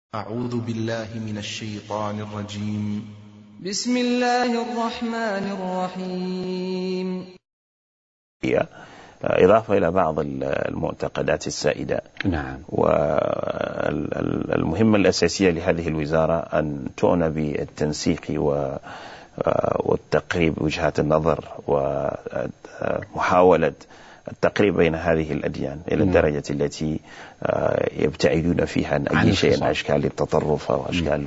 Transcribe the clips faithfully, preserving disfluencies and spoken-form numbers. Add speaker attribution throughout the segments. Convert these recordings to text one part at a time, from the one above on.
Speaker 1: أعوذ بالله من الشيطان الرجيم.
Speaker 2: بسم الله الرحمن الرحيم.
Speaker 3: إضافة إلى بعض المعتقدات السائدة.
Speaker 4: نعم.
Speaker 3: والمهمة الأساسية لهذه الوزارة أن تعنى بالتنسيق والتقريب وجهات النظر ومحاولة التقريب بين هذه الأديان إلى الدرجة التي يبتعدون فيها عن أي شيء من أشكال التطرف أو أشكال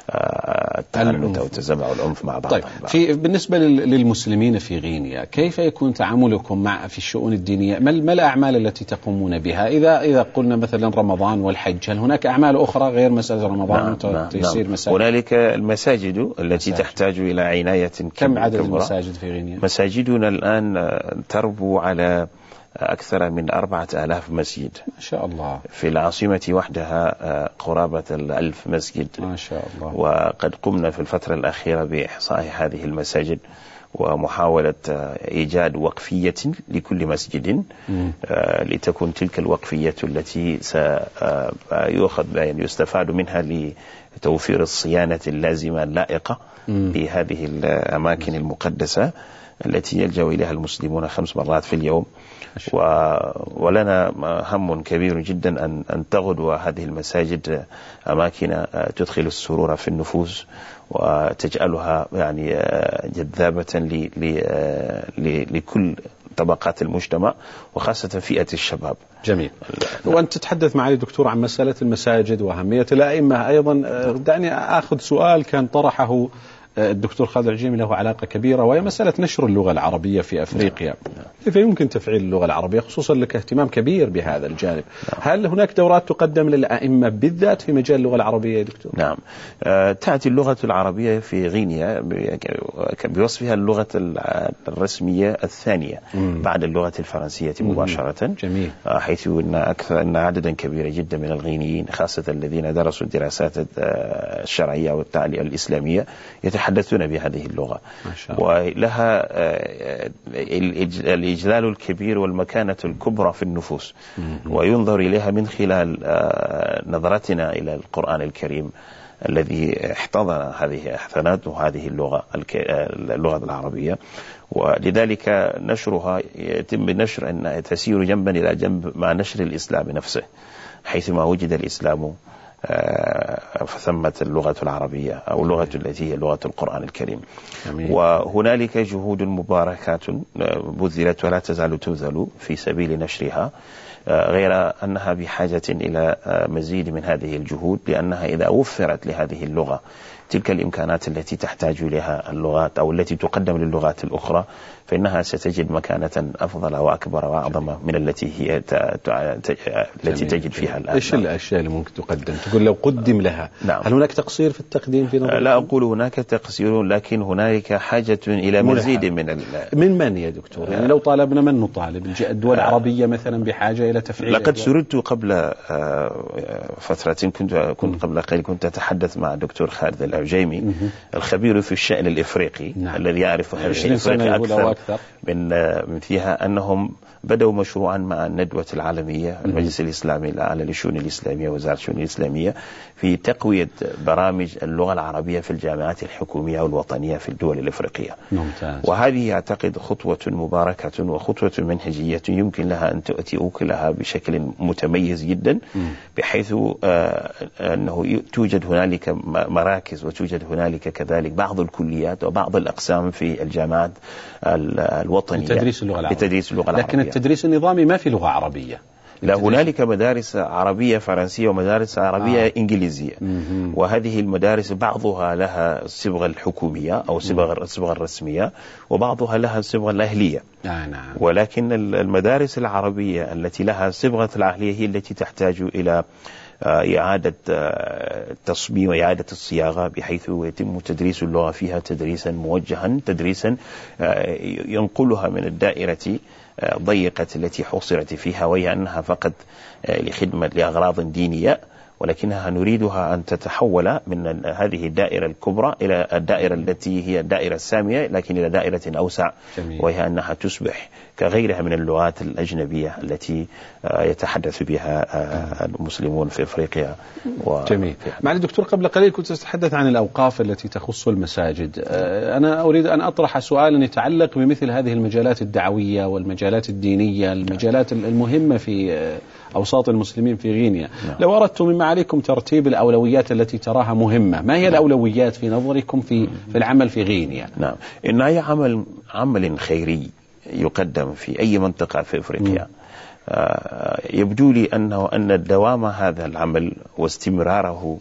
Speaker 3: التعنت أو التزمع والعنف مع بعض.
Speaker 4: طيب، في بالنسبة للمسلمين في غينيا كيف يكون تعاملكم مع في الشؤون الدينية؟ ما الأعمال التي تقومون بها؟ إذا إذا قلنا مثلا رمضان والحج، هل هناك أعمال أخرى غير مسألة رمضان وتيسير
Speaker 3: نعم.
Speaker 4: مساجد؟
Speaker 3: هنالك المساجد التي مساجد. تحتاج إلى عناية كبيرة.
Speaker 4: كم عدد المساجد في غينيا؟
Speaker 3: مساجدنا الآن تربو على أكثر من أربعة آلاف مسجد
Speaker 4: ما شاء الله.
Speaker 3: في العاصمة وحدها قرابة الألف مسجد
Speaker 4: ما شاء الله.
Speaker 3: وقد قمنا في الفترة الأخيرة بإحصاء هذه المساجد ومحاولة إيجاد وقفية لكل مسجد لتكون تلك الوقفية التي سيؤخذ يعني يستفاد منها لتوفير الصيانة اللازمة اللائقة لهذه الأماكن المقدسة التي يلجأ إليها المسلمون خمس مرات في اليوم. و... ولنا هم كبير جدا أن, أن تغدو هذه المساجد أماكن تدخل السرور في النفوس وتجعلها يعني جذابة ل... ل... ل... لكل طبقات المجتمع وخاصة فئة الشباب.
Speaker 4: جميل. وأنت تتحدث معي دكتور عن مسألة المساجد وأهمية الأئمة أيضا. دعني أخذ سؤال كان طرحه الدكتور خالد العجيمي له علاقة كبيرة، وهي مسألة نشر اللغة العربية في أفريقيا. كيف يمكن تفعيل اللغة العربية، خصوصا لك اهتمام كبير بهذا الجانب؟ هل هناك دورات تقدم للأئمة بالذات في مجال اللغة العربية يا دكتور؟
Speaker 3: نعم. أه تأتي اللغة العربية في غينيا بوصفها اللغة الرسمية الثانية مم. بعد اللغة الفرنسية مباشرة.
Speaker 4: جميل.
Speaker 3: حيث أن أكثر أن عددا كبيرا جدا من الغينيين خاصة الذين درسوا الدراسات الشرعية والتعليم الإسلامية يتحدثون بهذه اللغة، ولها الإجلال الكبير والمكانة الكبرى في النفوس، وينظر إليها من خلال نظرتنا إلى القرآن الكريم الذي احتضن هذه احتضنته هذه اللغة اللغة العربية. ولذلك نشرها يتم بنشر أن تسير جنبا إلى جنب مع نشر الإسلام نفسه، حيثما وجد الإسلام فثمة اللغة العربية أو اللغة التي هي لغة القرآن الكريم.
Speaker 4: أمين.
Speaker 3: وهنالك جهود مباركات بذلت ولا تزال تبذل في سبيل نشرها، غير أنها بحاجة إلى مزيد من هذه الجهود، لأنها إذا وفرت لهذه اللغة تلك الإمكانات التي تحتاج إليها اللغات أو التي تقدم للغات الأخرى فإنها ستجد مكانة أفضل وأكبر وأعظم من التي هي ت... ت... ت... التي تجد فيها الآن.
Speaker 4: إيش الأشياء اللي ممكن تقدم؟ تقول لو قدم لها.
Speaker 3: نعم.
Speaker 4: هل هناك تقصير في التقديم في نظرك؟
Speaker 3: لا أقول هناك تقصير، لكن هناك حاجة إلى مزيد من ال...
Speaker 4: من من يا دكتور؟ يعني لو طالبنا من نطالب؟ الدول العربية مثلا بحاجة إلى تفعيل.
Speaker 3: لقد سردت قبل فترة كنت كنت قبل قليل كنت أتحدث مع الدكتور خالد العجيمي الخبير في الشأن الإفريقي. نعم. الذي يعرف هذه الإفريقيا أكثر, أكثر من من فيها، أنهم بدأوا مشروعا مع الندوة العالمية المجلس الإسلامي الأعلى للشؤون الإسلامية وزارة الشؤون الإسلامية في تقوية برامج اللغة العربية في الجامعات الحكومية والوطنية في الدول الإفريقية.
Speaker 4: ممتاز.
Speaker 3: وهذه أعتقد خطوة مباركة وخطوة منهجية يمكن لها أن تؤتي أكلها بشكل متميز جدا، بحيث أنه توجد هنالك مراكز وتوجد هنالك كذلك بعض الكليات وبعض الأقسام في الجامعات الوطنية
Speaker 4: لتدريس اللغة العربية.
Speaker 3: لتدريس اللغة العربية.
Speaker 4: لكن التدريس النظامي ما في لغة عربية.
Speaker 3: لا، هنالك مدارس عربية فرنسية ومدارس عربية آه. إنجليزية.
Speaker 4: مم.
Speaker 3: وهذه المدارس بعضها لها الصبغة الحكومية أو الصبغة الصبغة الرسمية، وبعضها لها الصبغة الأهلية.
Speaker 4: آه نعم.
Speaker 3: ولكن المدارس العربية التي لها الصبغة الأهلية هي التي تحتاج إلى إعادة تصميم وإعادة الصياغة، بحيث يتم تدريس اللغة فيها تدريسا موجها، تدريسا ينقلها من الدائرة ضيقة التي حصرت فيها، وهي أنها فقط لخدمة لأغراض دينية، ولكنها نريدها أن تتحول من هذه الدائرة الكبرى إلى الدائرة التي هي الدائرة السامية، لكن إلى دائرة أوسع، وهي أنها تصبح كغيرها من اللغات الأجنبية التي يتحدث بها المسلمون في أفريقيا.
Speaker 4: جميل. معالي الدكتور، قبل قليل كنت تتحدث عن الأوقاف التي تخص المساجد. أنا أريد أن أطرح سؤالا يتعلق بمثل هذه المجالات الدعوية والمجالات الدينية، المجالات المهمة في أوساط المسلمين في غينيا. نعم. لو أردتم من معاليكم ترتيب الأولويات التي تراها مهمة، ما هي الأولويات في نظركم في في العمل في غينيا؟
Speaker 3: نعم، إن أي عمل عمل خيري يقدم في أي منطقة في أفريقيا آه يبدو لي أنه أن دوام هذا العمل واستمراره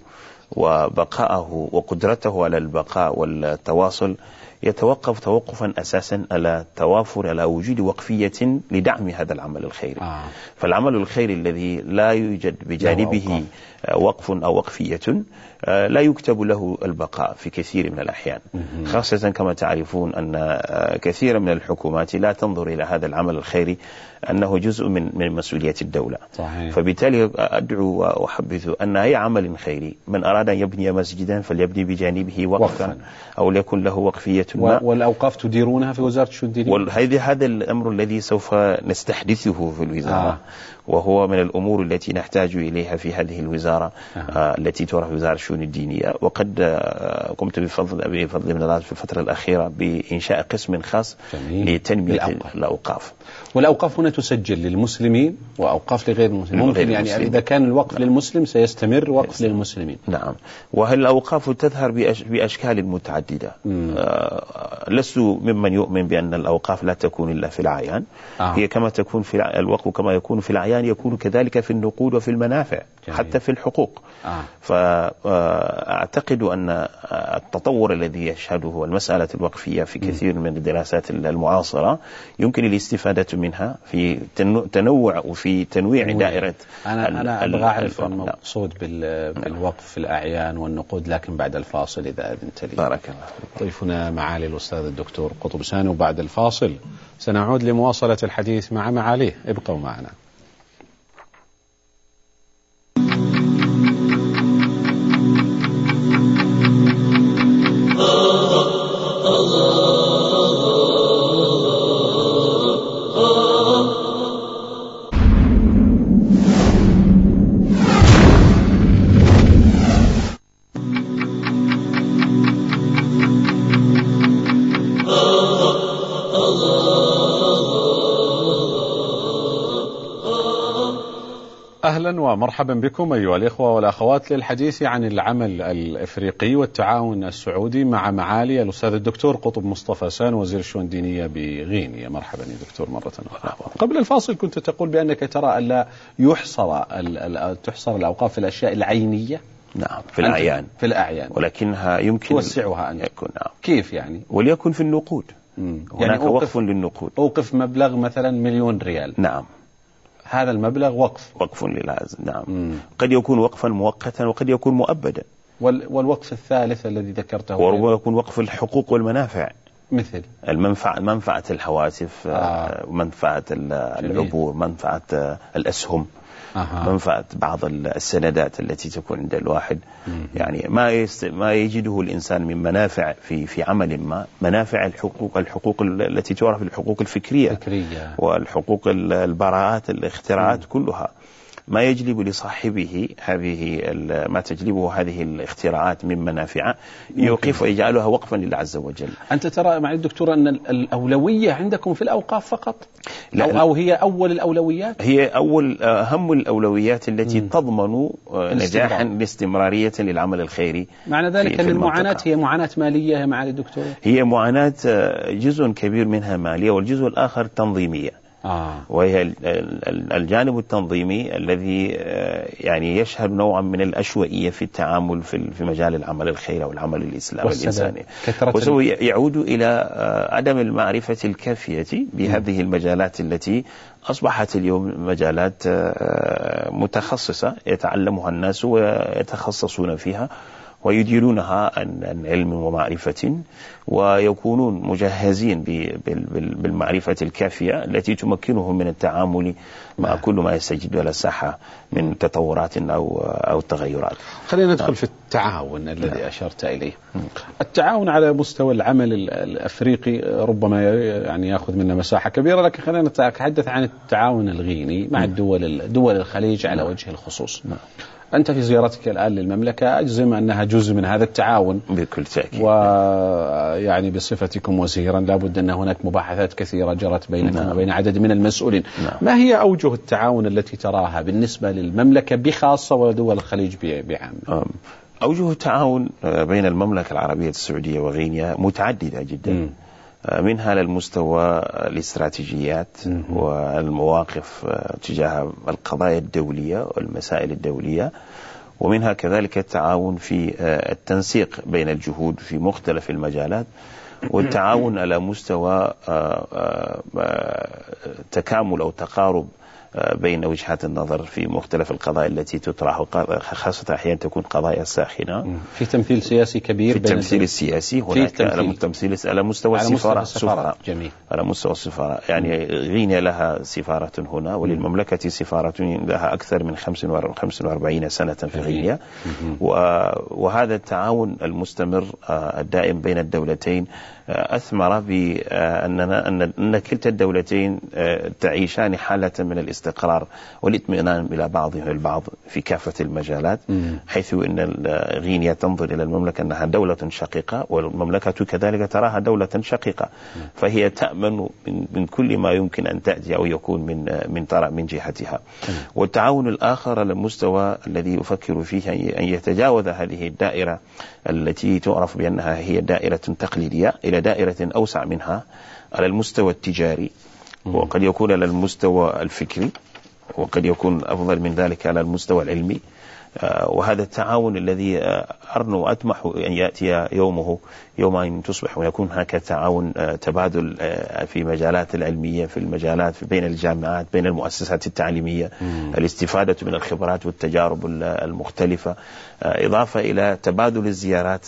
Speaker 3: وبقاءه وقدرته على البقاء والتواصل يتوقف توقفا أساسا على توافر على وجود وقفية لدعم هذا العمل الخيري. آه. فالعمل الخيري الذي لا يوجد بجانبه وقف أو وقفية لا يكتب له البقاء في كثير من الأحيان، خاصة كما تعرفون أن كثير من الحكومات لا تنظر إلى هذا العمل الخيري أنه جزء من من مسؤولية الدولة. صحيح. فبالتالي أدعو وأحبذ أن أي عمل خيري من أراد أن يبني مسجدا فليبني بجانبه وقفا أو ليكن له وقفية ما.
Speaker 4: والأوقاف تديرونها في وزارة الشؤون الدينية؟
Speaker 3: وهذا هذا الأمر الذي سوف نستحدثه في الوزارة. آه. وهو من الأمور التي نحتاج إليها في هذه الوزارة. آه. آه التي تعرف وزارة الشؤون الدينية. وقد آه قمت بفضل بفضل من الله في الفترة الأخيرة بإنشاء قسم خاص لتنمية الأوقاف. الأوقاف.
Speaker 4: والأوقاف هنا تسجل للمسلمين وأوقاف لغير المسلمين. ممكن يعني المسلمين. إذا كان الوقف للمسلم سيستمر وقف للمسلمين.
Speaker 3: نعم. وهل الأوقاف تظهر بأش... بأشكال متعددة. آه لست ممن يؤمن بأن الأوقاف لا تكون إلا في الأعيان. آه. هي كما تكون في الوقف كما يكون في الأعيان يكون كذلك في النقود وفي المنافع. جميل. حتى في الحقوق. آه. فأعتقد أن التطور الذي يشهده المسألة الوقفية في كثير من الدراسات المعاصرة يمكن الاستفادة منها في تنوع وفي تنويع دائرة.
Speaker 4: أنا أنا أبغى أعرف المقصود بالوقف في الأعيان والنقود، لكن بعد الفاصل إذا أذنت لي.
Speaker 3: بارك الله.
Speaker 4: ضيفنا معالي الأستاذ الدكتور قطب ساني، وبعد الفاصل سنعود لمواصلة الحديث مع معاليه. ابقوا معنا. أهلا ومرحبا بكم أيها الإخوة والأخوات للحديث عن العمل الإفريقي والتعاون السعودي مع معالي الأستاذ الدكتور قطب مصطفى سان وزير الشؤون الدينية بغينيا. مرحبا يا دكتور مرة أخرى. قبل الفاصل كنت تقول بأنك ترى أن لا يحصر تحصر الأوقاف في الأشياء العينية.
Speaker 3: نعم، في الأعيان.
Speaker 4: في الأعيان.
Speaker 3: ولكنها يمكن
Speaker 4: توسعها أن
Speaker 3: يكون. نعم.
Speaker 4: كيف يعني؟
Speaker 3: وليكن في النقود.
Speaker 4: مم.
Speaker 3: هناك يعني وقف للنقود.
Speaker 4: أوقف مبلغ مثلا مليون ريال.
Speaker 3: نعم.
Speaker 4: هذا المبلغ وقف.
Speaker 3: وقف للعزل. نعم. مم. قد يكون وقفا مؤقتا وقد يكون مؤبدا.
Speaker 4: وال والوقف الثالث الذي ذكرته
Speaker 3: وربما يكون وقف الحقوق والمنافع،
Speaker 4: مثل
Speaker 3: المنفعة منفعة الهواتف، آه. منفعة العبور، منفعة الأسهم، آه. منفعة بعض السندات التي تكون عند الواحد. مم. يعني ما يست... ما يجده الإنسان من منافع في في عمل ما، منافع الحقوق الحقوق التي تعرف الحقوق الفكرية
Speaker 4: فكرية.
Speaker 3: والحقوق البراءات الاختراعات. مم. كلها ما يجلب لصاحبه هذه ما تجلبه هذه الاختراعات من منافع يوقف ويجعلها وقفا لله عز وجل.
Speaker 4: أنت ترى مع الدكتور أن الأولوية عندكم في الأوقاف فقط؟ لا، أو, أو هي أول الأولويات؟
Speaker 3: هي أول أهم الأولويات التي م. تضمن نجاحا لاستمرارية للعمل الخيري.
Speaker 4: معنى ذلك أن المعاناة هي معاناة مالية يا معالي الدكتور؟
Speaker 3: هي معاناة جزء كبير منها مالية والجزء الآخر تنظيمية. آه. وهي الجانب التنظيمي الذي يعني يشهد نوعا من الأشوائية في التعامل في مجال العمل الخيري والعمل الإسلامي الإنساني، وسوف يعود إلى عدم المعرفة الكافية بهذه المجالات التي أصبحت اليوم مجالات متخصصة يتعلمها الناس ويتخصصون فيها، ويديرونها عن علم ومعرفة، ويكونون مجهزين بالمعرفة الكافية التي تمكنهم من التعامل مع كل ما يستجد على الساحة من تطورات أو أو تغيرات.
Speaker 4: خلينا ندخل في التعاون الذي أشرت إليه. التعاون على مستوى العمل الأفريقي ربما يعني يأخذ منا مساحة كبيرة، لكن خلينا نتحدث عن التعاون الغيني مع الدول دول الخليج على وجه الخصوص. أنت في زيارتك الآن للمملكة أجزم أنها جزء من هذا التعاون
Speaker 3: بكل تأكيد،
Speaker 4: ويعني بصفتكم وزيرا لابد أن هناك مباحثات كثيرة جرت بينكم نعم. وبين عدد من المسؤولين نعم. ما هي أوجه التعاون التي تراها بالنسبة للمملكة بخاصة ودول الخليج بعام؟
Speaker 3: أوجه التعاون بين المملكة العربية السعودية وغينيا متعددة جدا م. منها للمستوى الاستراتيجيات والمواقف تجاه القضايا الدولية والمسائل الدولية، ومنها كذلك التعاون في التنسيق بين الجهود في مختلف المجالات، والتعاون على مستوى تكامل أو تقارب بين وجهات النظر في مختلف القضايا التي تطرح، خاصة أحيانا تكون قضايا ساخنة.
Speaker 4: في تمثيل سياسي كبير
Speaker 3: في التمثيل السياسي هناك على التمثيل على مستوى السفارة السفارة
Speaker 4: جميل.
Speaker 3: على مستوى السفارة يعني غينيا لها سفارة هنا، وللمملكة سفارة لها أكثر من خمسة وأربعين سنة في غينيا، وهذا التعاون المستمر الدائم بين الدولتين أثمر بأننا أن كلتا الدولتين تعيشان حالة من الاستقرار والاطمئنان إلى بعضهم البعض في كافة المجالات، حيث أن غينيا تنظر إلى المملكة أنها دولة شقيقة، والمملكة كذلك تراها دولة شقيقة، فهي تأمن من كل ما يمكن أن تأتي أو يكون من من طرف من جهتها. والتعاون الآخر على المستوى الذي يفكر فيه أن يتجاوز هذه الدائرة التي تعرف بأنها هي دائرة تقليدية إلى دائرة أوسع منها على المستوى التجاري، وقد يكون على المستوى الفكري، وقد يكون أفضل من ذلك على المستوى العلمي. وهذا التعاون الذي أرنو أطمح أن يأتي يومه يوم أن تصبح ويكون هناك تعاون تبادل في مجالات العلمية، في المجالات بين الجامعات، بين المؤسسات التعليمية، مم. الاستفادة من الخبرات والتجارب المختلفة، إضافة إلى تبادل الزيارات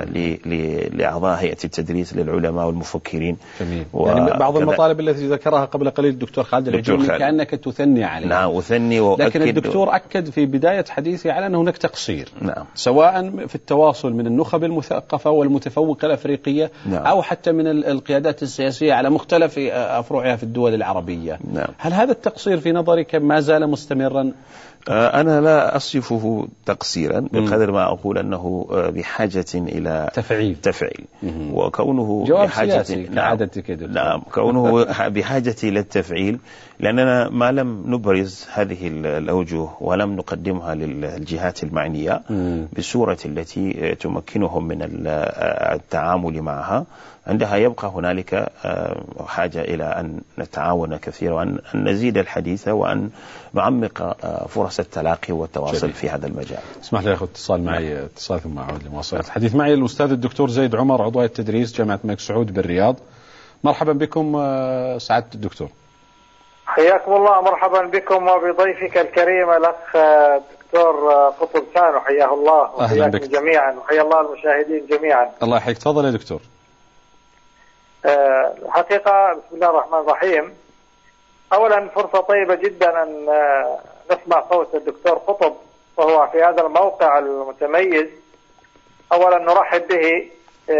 Speaker 3: لأعضاء هيئة التدريس للعلماء والمفكرين.
Speaker 4: جميل. يعني بعض المطالب التي ذكرها قبل قليل الدكتور خالد العجيمي كأنك تثني عليها.
Speaker 3: نعم أثني وأكد،
Speaker 4: لكن الدكتور أكد في بداية حديثه على أن هناك تقصير
Speaker 3: نعم.
Speaker 4: سواء في التواصل من النخب المثقفة والمتفوقة الأفريقية نعم. أو حتى من القيادات السياسية على مختلف أفرعها في الدول العربية
Speaker 3: نعم.
Speaker 4: هل هذا التقصير في نظرك ما زال مستمرا؟
Speaker 3: أنا لا أصفه تقصيرا بقدر ما أقول أنه بحاجة إلى
Speaker 4: تفعيل
Speaker 3: تفعيل وكونه
Speaker 4: بحاجة نعم,
Speaker 3: نعم كونه بحاجة إلى التفعيل، لأننا ما لم نبرز هذه الأوجه ولم نقدمها للجهات المعنية بالصورة التي تمكنهم من التعامل معها، عندها يبقى هنالك حاجة إلى أن نتعاون كثيرا وأن نزيد الحديث وأن نعمق فرص التلاقي والتواصل جميل. في هذا المجال.
Speaker 4: اسمح لي أخذ اتصال معي اتصال ثم أعود لمواصلة الحديث. معي الأستاذ الدكتور زيد عمر عضو هيئة التدريس جامعة الملك سعود بالرياض. مرحبا بكم سعادة الدكتور.
Speaker 5: حياكم الله. مرحبا بكم وبضيفك الكريم الأخ دكتور قطب ثانو، حياه الله وحياكم جميعا وحيا الله المشاهدين جميعا.
Speaker 4: الله يحييك. تفضل يا دكتور.
Speaker 5: الحقيقة بسم الله الرحمن الرحيم، أولا فرصة طيبة جدا أن نسمع صوت الدكتور قطب وهو في هذا الموقع المتميز. أولا نرحب به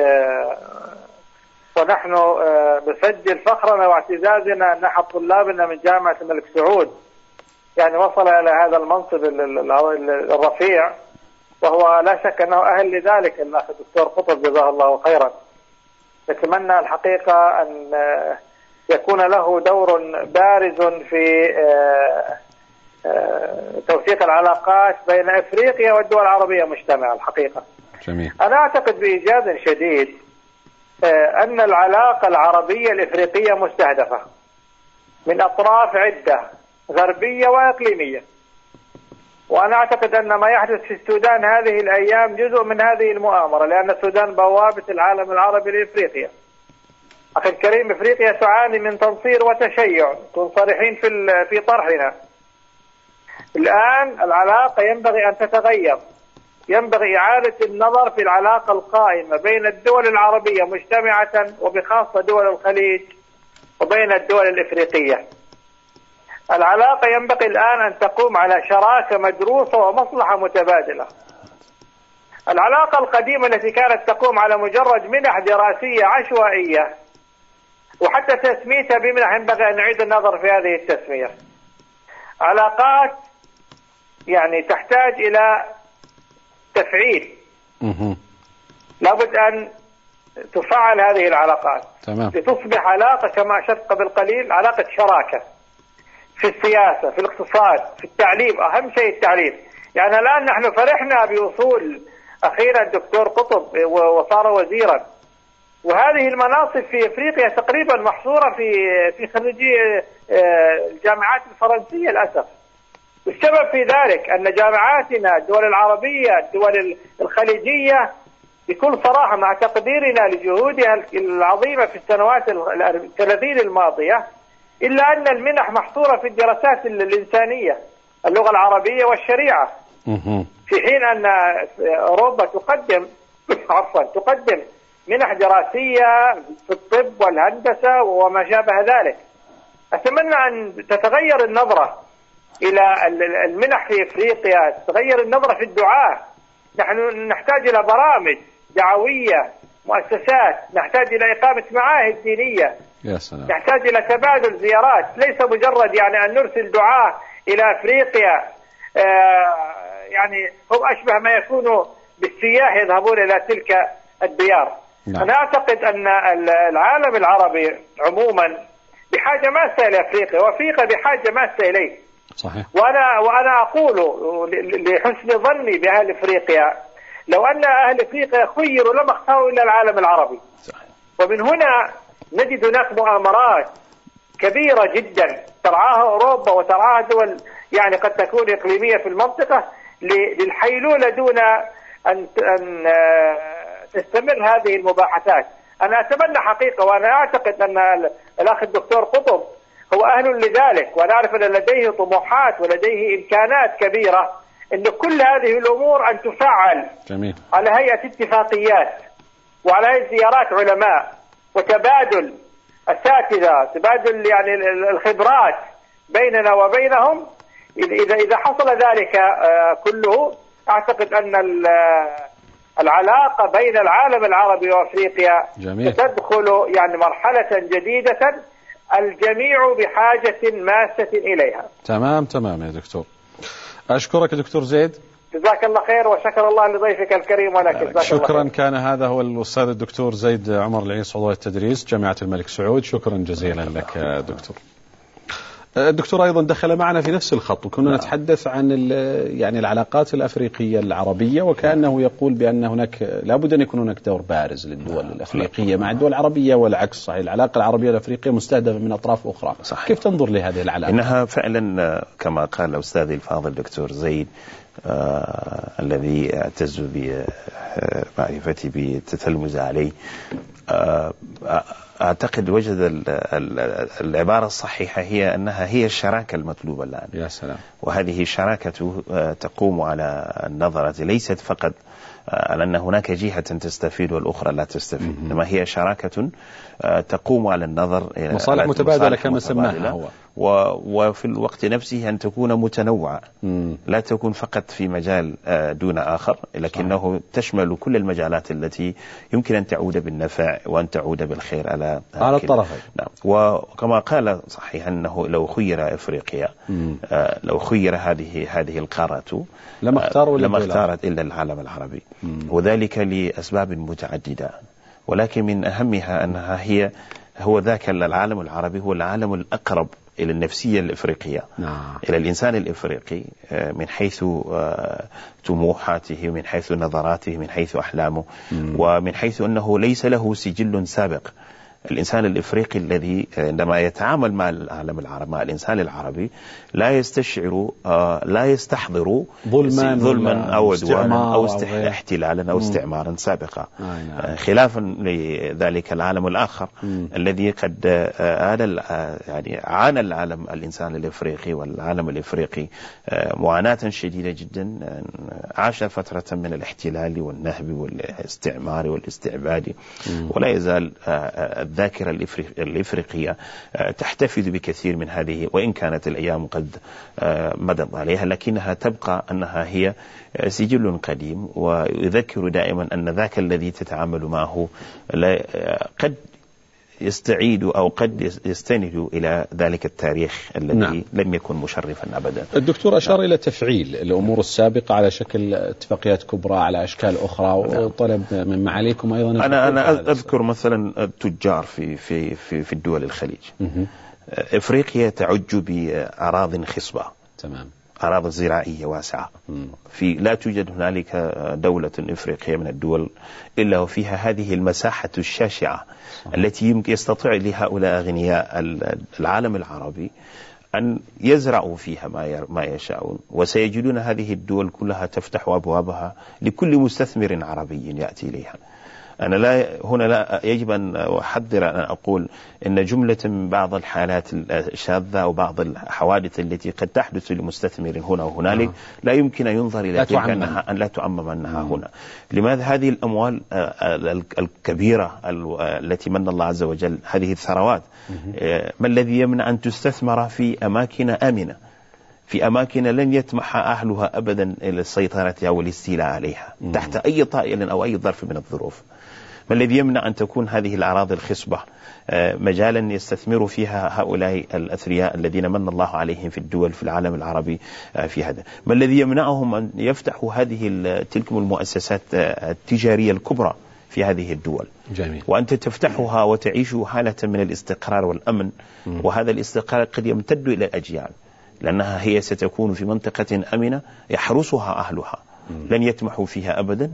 Speaker 5: ونحن نسجل فخرنا واعتزازنا أن أحد طلابنا من جامعة الملك سعود يعني وصل إلى هذا المنصب الرفيع، وهو لا شك أنه أهل لذلك الأخ الدكتور قطب جزاه الله خيرا. نتمنى الحقيقة أن يكون له دور بارز في توثيق العلاقات بين أفريقيا والدول العربية مجتمعة. الحقيقة
Speaker 4: جميل.
Speaker 5: أنا أعتقد بإيجاز شديد أن العلاقة العربية الإفريقية مستهدفة من أطراف عدة غربية وإقليمية، وأنا أعتقد أن ما يحدث في السودان هذه الأيام جزء من هذه المؤامرة، لأن السودان بوابة العالم العربي لإفريقيا. أخي الكريم، إفريقيا تعاني من تنصير وتشيع، نكون صريحين في في طرحنا. الآن العلاقة ينبغي أن تتغير، ينبغي إعادة النظر في العلاقة القائمة بين الدول العربية مجتمعة وبخاصة دول الخليج وبين الدول الإفريقية. العلاقة ينبغي الآن أن تقوم على شراكة مدروسة ومصلحة متبادلة. العلاقة القديمة التي كانت تقوم على مجرد منح دراسية عشوائية وحتى تسميتها بمنح ينبغي أن نعيد النظر في هذه التسمية. علاقات يعني تحتاج إلى تفعيل، لابد أن تفعل هذه العلاقات
Speaker 4: تمام.
Speaker 5: لتصبح علاقة كما أشرت قبل قليل علاقة شراكة في السياسة، في الاقتصاد، في التعليم، أهم شيء التعليم. يعني الآن نحن فرحنا بوصول أخيرا الدكتور قطب وصار وزيرا، وهذه المناصب في أفريقيا تقريبا محصورة في في خريجي الجامعات الفرنسية للأسف. والسبب في ذلك أن جامعاتنا الدول العربية الدول الخليجية بكل صراحة مع تقديرنا لجهودها العظيمة في السنوات الثلاثين الماضية، إلا أن المنح محصورة في الدراسات الإنسانية، اللغة العربية والشريعة، في حين أن أوروبا تقدم عفوا تقدم منح دراسية في الطب والهندسة وما شابه ذلك. أتمنى أن تتغير النظرة إلى المنح في إفريقيا، تتغير النظرة في الدعاء. نحن نحتاج إلى برامج دعوية، مؤسسات، نحتاج إلى إقامة معاهد دينية،
Speaker 4: يا سلام.
Speaker 5: نحتاج إلى تبادل زيارات، ليس مجرد يعني أن نرسل دعاة إلى أفريقيا آه يعني هم أشبه ما يكونوا بالسياح يذهبون إلى تلك الديار. نعم. أنا أعتقد أن العالم العربي عموما بحاجة ماسة إلى أفريقيا، وأفريقيا بحاجة ماسة إليه.
Speaker 4: صحيح.
Speaker 5: وأنا وأنا أقول لحسن ظني بأهل أفريقيا، لو أن أهل أفريقيا خيروا لما اختاروا إلى العالم العربي. صحيح. ومن هنا نجد هناك مؤامرات كبيرة جدا ترعاها أوروبا وترعاها دول يعني قد تكون إقليمية في المنطقة للحيلولة دون أن أن تستمر هذه المباحثات. أنا أتمنى حقيقة، وأنا أعتقد أن الأخ الدكتور قطب هو أهل لذلك، وأنا أعرف أن لديه طموحات ولديه إمكانات كبيرة، أن كل هذه الأمور أن تفعل. جميل. على هيئة اتفاقيات وعلى هيئة زيارات علماء وتبادل أساتذة، تبادل يعني الخبرات بيننا وبينهم. إذا إذا حصل ذلك كله أعتقد أن العلاقة بين العالم العربي وأفريقيا جميل. ستدخل يعني مرحلة جديدة الجميع بحاجة ماسة إليها.
Speaker 4: تمام تمام يا دكتور، أشكرك دكتور زيد،
Speaker 5: جزاك الله خير، وشكر الله لضيفك الكريم ولك.
Speaker 4: شكرا. كان هذا هو الأستاذ الدكتور زيد عمر العيس عضو التدريس جامعة الملك سعود. شكرا جزيلا لك دكتور. الدكتور أيضا دخل معنا في نفس الخط، وكنا نتحدث عن يعني العلاقات الأفريقية العربية، وكأنه يقول بأن هناك لابد أن يكون هناك دور بارز للدول الأفريقية مع الدول العربية والعكس. صحيح، العلاقة العربية الأفريقية مستهدفة من أطراف أخرى. صحيح. كيف تنظر لهذه العلاقة؟
Speaker 3: إنها فعلا كما قال أستاذي الفاضل دكتور زيد آه الذي اعتز بمعرفتي بالتتلمذ عليه، آه أعتقد وجد العبارة الصحيحة هي أنها هي الشراكة المطلوبة الآن.
Speaker 4: يا سلام.
Speaker 3: وهذه الشراكة تقوم على النظرة ليست فقط على أن هناك جهة تستفيد والأخرى لا تستفيد، إنما هي شراكة تقوم على النظر إلى
Speaker 4: مصالح متبادلة كما سماها هو،
Speaker 3: وفي الوقت نفسه أن تكون متنوعة، لا تكون فقط في مجال دون آخر، لكنه تشمل كل المجالات التي يمكن أن تعود بالنفع وأن تعود بالخير على
Speaker 4: على الطرفين.
Speaker 3: نعم. وكما قال صحيح أنه لو خير أفريقيا آه لو خير هذه هذه القارة
Speaker 4: لما اختاروا
Speaker 3: لما اختارت إلا العالم العربي، وذلك لأسباب متعددة، ولكن من أهمها أنها هي هو ذاك العالم العربي هو العالم الأقرب إلى النفسية الإفريقية. نعم. إلى الإنسان الإفريقي من حيث طموحاته، من حيث نظراته، من حيث أحلامه، مم. ومن حيث أنه ليس له سجل سابق الإنسان الإفريقي الذي عندما يتعامل مع العالم العربي مع الإنسان العربي لا يستشعر لا يستحضر
Speaker 4: ظلما,
Speaker 3: ظلما أو عدوانا أو
Speaker 4: أو
Speaker 3: احتلالا أو استعمارا سابقا، آه خلافا لذلك العالم الآخر مم. الذي قد آل يعني عانى العالم الإنسان الإفريقي والعالم الإفريقي معاناة شديدة جدا، عاش فترة من الاحتلال والنهب والاستعمار والاستعباد مم. ولا يزال الذاكرة الإفريقية تحتفظ بكثير من هذه، وإن كانت الأيام قد مضت عليها لكنها تبقى أنها هي سجل قديم، ويذكر دائما أن ذاك الذي تتعامل معه قد يستعيد أو قد يستند إلى ذلك التاريخ الذي نعم. لم يكن مشرفا أبدا.
Speaker 4: الدكتور أشار نعم. إلى تفعيل الأمور السابقة على شكل اتفاقيات كبرى على أشكال أخرى نعم. وطلب من معاليكم أيضا.
Speaker 3: أنا أنا أذكر مثلا التجار في في في في الدول الخليج. إفريقيا تعج بأراضٍ خصبة.
Speaker 4: تمام.
Speaker 3: أراضٍ زراعية واسعة. في لا توجد هنالك دولة إفريقية من الدول إلا وفيها هذه المساحة الشاسعة التي يمكن يستطيع لهؤلاء أغنياء العالم العربي أن يزرعوا فيها ما يشاءون، وسيجدون هذه الدول كلها تفتح أبوابها لكل مستثمر عربي يأتي إليها. أنا لا هنا لا يجب أن أحذر أن أقول إن جملة من بعض الحالات الشاذة أو بعض الحوادث التي قد تحدث لمستثمر هنا وهنالك لا يمكن أن ينظر إلى تلك أنها أن لا تعمم أنها هنا. لماذا هذه الأموال الكبيرة التي من الله عز وجل هذه الثروات ما الذي يمنع أن تستثمر في أماكن آمنة، في أماكن لن يتمح أهلها أبدا إلى السيطرة أو الاستيلاء عليها تحت أي طائل أو أي ظرف من الظروف؟ ما الذي يمنع أن تكون هذه الأراضي الخصبة مجالا يستثمر فيها هؤلاء الأثرياء الذين من الله عليهم في الدول في العالم العربي في هذا؟ ما الذي يمنعهم أن يفتحوا هذه تلك المؤسسات التجارية الكبرى في هذه الدول؟
Speaker 4: جميل.
Speaker 3: وأنت تفتحها وتعيش حالة من الاستقرار والأمن م. وهذا الاستقرار قد يمتد إلى الأجيال، لأنها هي ستكون في منطقة أمنة يحرسها أهلها م. لن يتمحوا فيها أبدا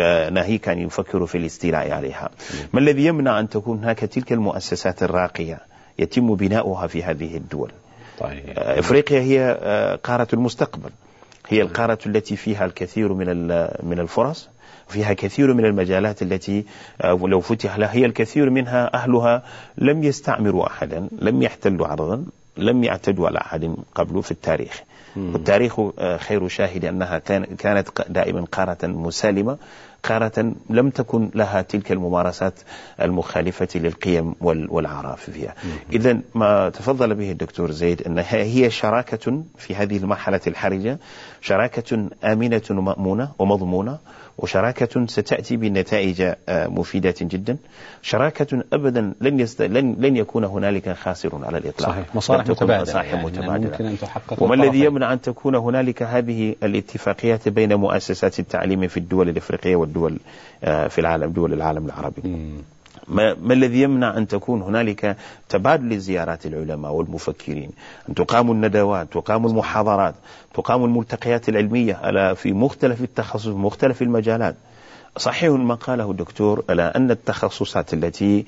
Speaker 3: ناهيك أن يفكروا في الاستيلاء عليها. م. ما الذي يمنع أن تكون هناك تلك المؤسسات الراقية يتم بناؤها في هذه الدول؟ طيب. إفريقيا هي قارة المستقبل، هي القارة التي فيها الكثير من من الفرص، فيها كثير من المجالات التي لو فتح لها، هي الكثير منها أهلها لم يستعمروا أحدا، لم يحتلوا عرضا، لم يعتدوا على أحد قبله في التاريخ. مم. والتاريخ خير شاهد أنها كانت دائما قارة مسالمة، قارة لم تكن لها تلك الممارسات المخالفة للقيم والعراف فيها. إذن ما تفضل به الدكتور زيد أنها هي شراكة في هذه المرحلة الحرجة، شراكة آمنة ومأمونة ومضمونة، وشراكة ستأتي بنتائج مفيدة جدا، شراكة أبدا لن, يست... لن... لن يكون هنالك خاسر على الإطلاق.
Speaker 4: صحيح. مصالح متبادلة
Speaker 3: يعني
Speaker 4: متبادلة. ممكن أن تحقق.
Speaker 3: وما الذي يمنع أن تكون هنالك هذه الاتفاقيات بين مؤسسات التعليم في الدول الإفريقية والدول في العالم، دول العالم العربي؟ م. ما, ما الذي يمنع أن تكون هنالك تبادل لزيارات العلماء والمفكرين، أن تقام الندوات، تقام المحاضرات، تقام الملتقيات العلمية على في مختلف التخصص مختلف المجالات؟ صحيح ما قاله الدكتور على أن التخصصات التي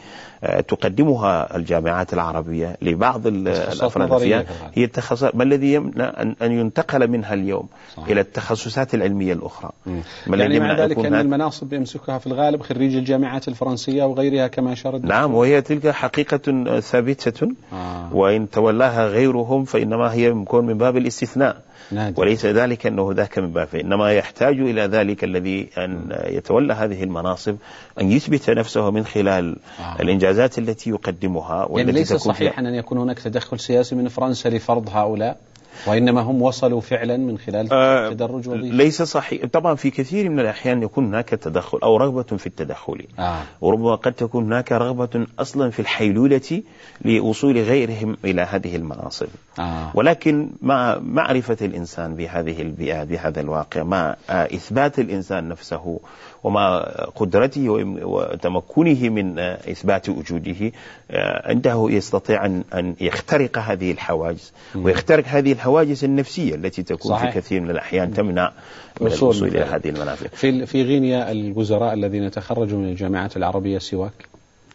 Speaker 3: تقدمها الجامعات العربية لبعض الأفراد فيها هي التخصصات، ما الذي يمنع أن ينتقل منها اليوم صحيح. إلى التخصصات العلمية الأخرى؟
Speaker 4: يعني مع ذلك أن المناصب يمسكها في الغالب خريج الجامعات الفرنسية وغيرها كما أشار الدكتور.
Speaker 3: نعم، وهي تلك حقيقة ثابتة. آه. وإن تولاها غيرهم فإنما هي يكون من باب الاستثناء نادي. وليس ذلك أنه ذاك من باب، إنما يحتاج إلى ذلك الذي أن يتولى هذه المناصب أن يثبت نفسه من خلال آه. الإنجازات التي يقدمها.
Speaker 4: يعني ليس صحيحا أن يكون هناك تدخل سياسي من فرنسا لفرض هؤلاء، وإنما هم وصلوا فعلا من خلال
Speaker 3: آه تدرج وظيفي. ليس صحيح طبعا، في كثير من الأحيان يكون هناك تدخل أو رغبة في التدخل آه. وربما قد تكون هناك رغبة أصلا في الحيلولة لوصول غيرهم إلى هذه المناصب آه. ولكن مع معرفة الإنسان بهذه البيئة بهذا الواقع، مع إثبات الإنسان نفسه ومع قدرته وتمكنه من إثبات وجوده، عنده يستطيع أن يخترق هذه الحواجز ويخترق هذه الحواجز النفسية التي تكون صحيح. في كثير من الأحيان تمنع من الوصول إلى هذه المنافذ.
Speaker 4: في في غينيا الوزراء الذين تخرجوا من الجامعات العربية سواك؟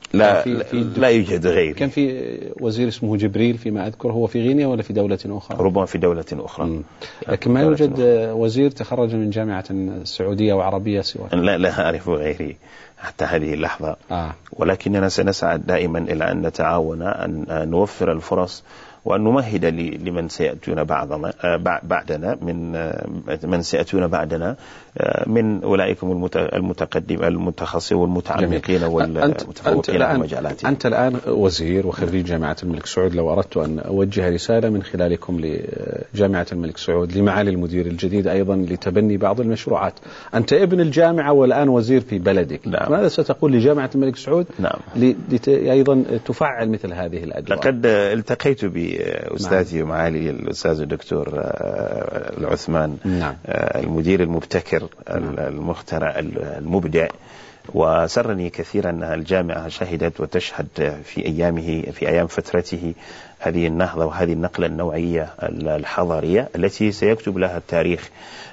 Speaker 3: لا في في لا يوجد غير.
Speaker 4: كان في وزير اسمه جبريل فيما أذكر، هو في غينيا ولا في دولة أخرى؟
Speaker 3: ربما في دولة أخرى.
Speaker 4: لكن ما يوجد أخرى. وزير تخرج من جامعة سعودية وعربية سوى؟
Speaker 3: لا لا أعرف غيري حتى هذه اللحظة. آه. ولكننا سنسعى دائما إلى أن نتعاون، أن نوفر الفرص وأن نمهد لمن سيأتون بعضنا بعدنا من من سيأتون بعدنا من أولئكم المتقدم المتخصصين والمتعمقين والمتفوقين في مجالات.
Speaker 4: أنت الآن وزير وخريج جامعة الملك سعود، لو أردت أن أوجه رسالة من خلالكم لجامعة الملك سعود لمعالي المدير الجديد أيضا لتبني بعض المشروعات، أنت ابن الجامعة والآن وزير في بلدك، نعم. ماذا ستقول لجامعة الملك سعود
Speaker 3: نعم.
Speaker 4: أيضا تفعل مثل هذه الأدوار؟
Speaker 3: لقد التقيت بأستاذي ومعالي الأستاذ الدكتور العثمان، نعم. المدير المبتكر، نعم. المخترع المبدع، وسرني كثيرا أن الجامعة شهدت وتشهد في أيامه في أيام فترته هذه النهضة وهذه النقلة النوعية الحضارية التي سيكتب لها التاريخ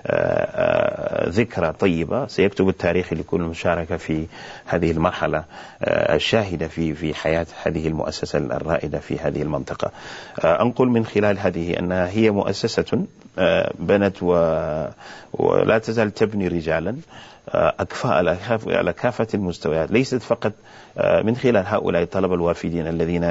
Speaker 3: ذكرى طيبة، سيكتب التاريخ لكل مشاركة في هذه المرحلة الشاهدة في في حياة هذه المؤسسة الرائدة في هذه المنطقة. أنقل من خلال هذه أنها هي مؤسسة بنت ولا تزال تبني رجالا أكفاء على كافة المستويات، ليست فقط من خلال هؤلاء الطلبة الوافدين الذين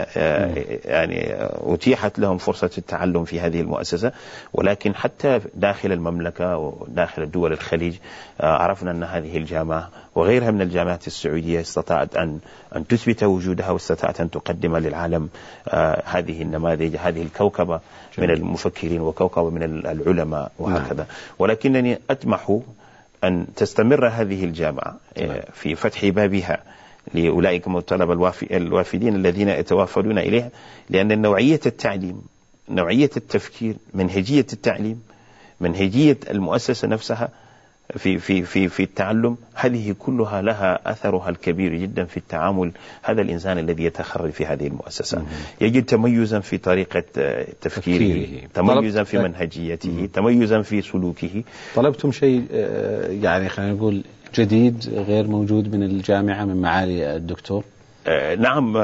Speaker 3: يعني أتيحت لهم فرصة التعلم في هذه المؤسسة، ولكن حتى داخل المملكة وداخل دول الخليج عرفنا أن هذه الجامعة وغيرها من الجامعات السعودية استطاعت أن أن تثبت وجودها واستطاعت أن تقدم للعالم هذه النماذج، هذه الكوكبة من المفكرين وكوكبة من العلماء وهكذا. ولكنني أطمح أن تستمر هذه الجامعة في فتح بابها لأولئك الطلبة الوافدين الذين يتوافدون إليها، لأن نوعية التعليم، نوعية التفكير، منهجية التعليم، منهجية المؤسسة نفسها في في في في التعلم، هذه كلها لها أثرها الكبير جدا في التعامل. هذا الإنسان الذي يتخرج في هذه المؤسسة يجد تميزا في طريقة تفكيره، تميزا في منهجيته، تميزا في سلوكه.
Speaker 4: طلبتم شيء يعني خلينا نقول جديد غير موجود من الجامعة من معالي الدكتور؟
Speaker 3: نعم،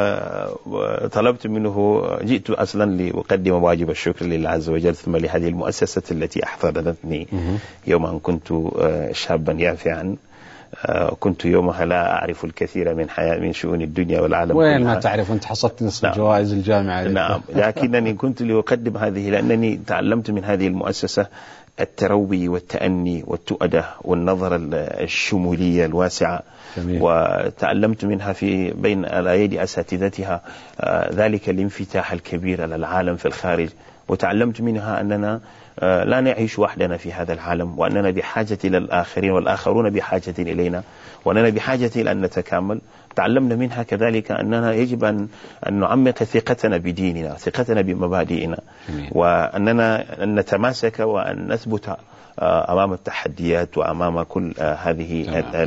Speaker 3: طلبت منه، جئت أصلا لأقدم واجب الشكر لله عز وجل ثم لهذه المؤسسة التي أحضرتني يوم أن كنت شابا يافعا. كنت يومها لا أعرف الكثير من حياة من شؤون الدنيا والعالم.
Speaker 4: وين ما تعرف أنت حصلت نصف نعم. جوائز الجامعة.
Speaker 3: نعم، لكنني كنت لأقدم هذه لأنني تعلمت من هذه المؤسسة التروي والتأني والتؤدة والنظرة الشمولية الواسعة. جميل. وتعلمت منها في بين على يد أساتذتها ذلك الانفتاح الكبير على العالم في الخارج، وتعلمت منها أننا لا نعيش وحدنا في هذا العالم، وأننا بحاجة إلى الآخرين والآخرون بحاجة إلينا، وأننا بحاجة إلى أن نتكامل. تعلمنا منها كذلك أننا يجب أن نعمق ثقتنا بديننا، ثقتنا بمبادئنا، وأننا أن نتماسك وأن نثبت أمام التحديات وأمام كل هذه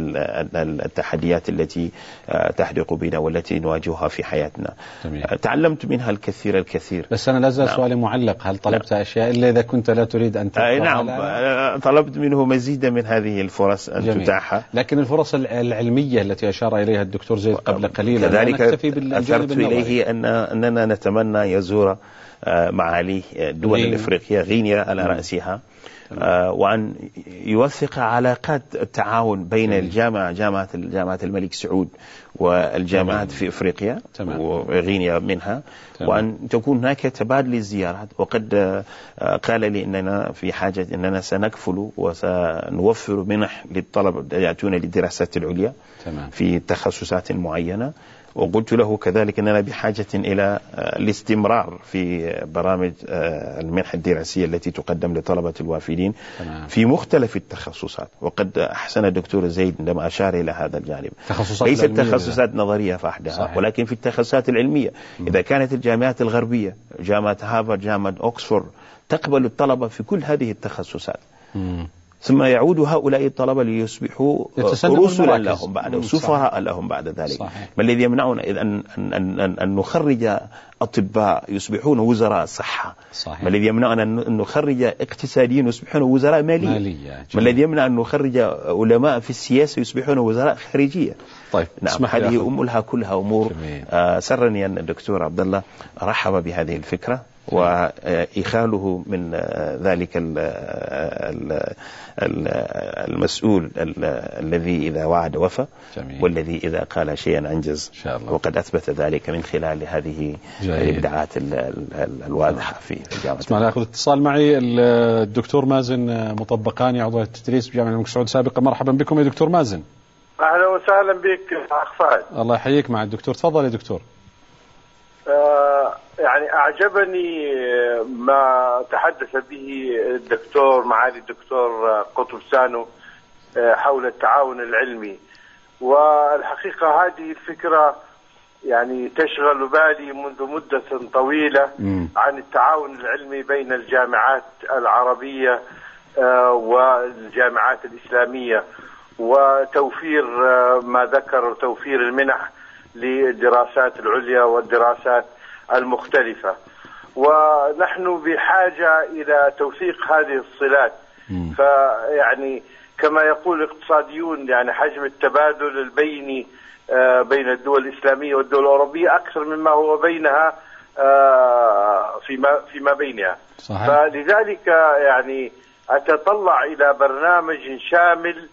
Speaker 3: التحديات التي تحدق بنا والتي نواجهها في حياتنا. جميل. تعلمت منها الكثير الكثير.
Speaker 4: بس أنا لازال نعم. سؤالي معلق، هل طلبت نعم. أشياء إلا إذا كنت لا تريد أن تقرأ؟
Speaker 3: نعم، لا. طلبت منه مزيدا من هذه الفرص أن جميل. تتاحها.
Speaker 4: لكن الفرص العلمية التي أشار إليها الدكتور زيد قبل قليل
Speaker 3: كذلك أثرت إليه أن أننا نتمنى يزور معالي الدول الإفريقية، غينيا على رأسها، آه وأن يوثق علاقات التعاون بين الجامعة جامعة الجامعة الملك سعود والجامعات في إفريقيا وغينيا منها. تمام. وأن تكون هناك تبادل الزيارات. وقد آه قال لي أننا في حاجة أننا سنكفل وسنوفر منح للطلبة يأتون للدراسات العليا. تمام. في تخصصات معينة. وقلت له كذلك أننا بحاجة إلى الاستمرار في برامج المنح الدراسية التي تقدم لطلبة الوافدين في مختلف التخصصات. وقد أحسن الدكتور زيد عندما أشار إلى هذا الجانب، ليست تخصصات نظرية فحدها، صحيح. ولكن في التخصصات العلمية. م. إذا كانت الجامعات الغربية، جامعة هارفارد، جامعة أكسفورد، تقبل الطلبة في كل هذه التخصصات، م. ثم يعود هؤلاء الطلبة ليصبحوا رسلا لهم بعد، سفراء لهم بعد ذلك. صحيح. ما الذي يمنعنا إذ أن, أن, أن, أن نخرج أطباء يصبحون وزراء صحة؟ صحيح. ما الذي يمنعنا أن نخرج اقتصاديين يصبحون وزراء مالية؟ مالية. ما الذي يمنع أن نخرج علماء في السياسة يصبحون وزراء خارجية؟
Speaker 4: طيب
Speaker 3: نعم هذه أمولها كلها أمور آه سرني أن الدكتور عبد الله رحب بهذه الفكرة وإخاله من ذلك المسؤول الذي إذا وعد وفى والذي إذا قال شيئا أنجز، وقد أثبت ذلك من خلال هذه الإبداعات الواضحة في الجامعة.
Speaker 4: اسمع نأخذ اتصال معي الدكتور مازن مطبقاني عضو التدريس بجامعة الملك سعود سابقا. مرحبا بكم يا دكتور مازن.
Speaker 6: أهلا وسهلا بك أخ فهد.
Speaker 4: الله يحييك مع الدكتور. تفضل يا دكتور.
Speaker 6: آه يعني أعجبني ما تحدث به الدكتور معالي الدكتور قطب سانو حول التعاون العلمي، والحقيقة هذه الفكرة يعني تشغل بالي منذ مدة طويلة عن التعاون العلمي بين الجامعات العربية والجامعات الإسلامية، وتوفير ما ذكر توفير المنح للدراسات العليا والدراسات المختلفة. ونحن بحاجة إلى توثيق هذه الصلات، فيعني كما يقول الاقتصاديون يعني حجم التبادل البيني بين الدول الإسلامية والدول الأوروبية أكثر مما هو بينها فيما فيما بينها. صحيح. فلذلك يعني أتطلع إلى برنامج شامل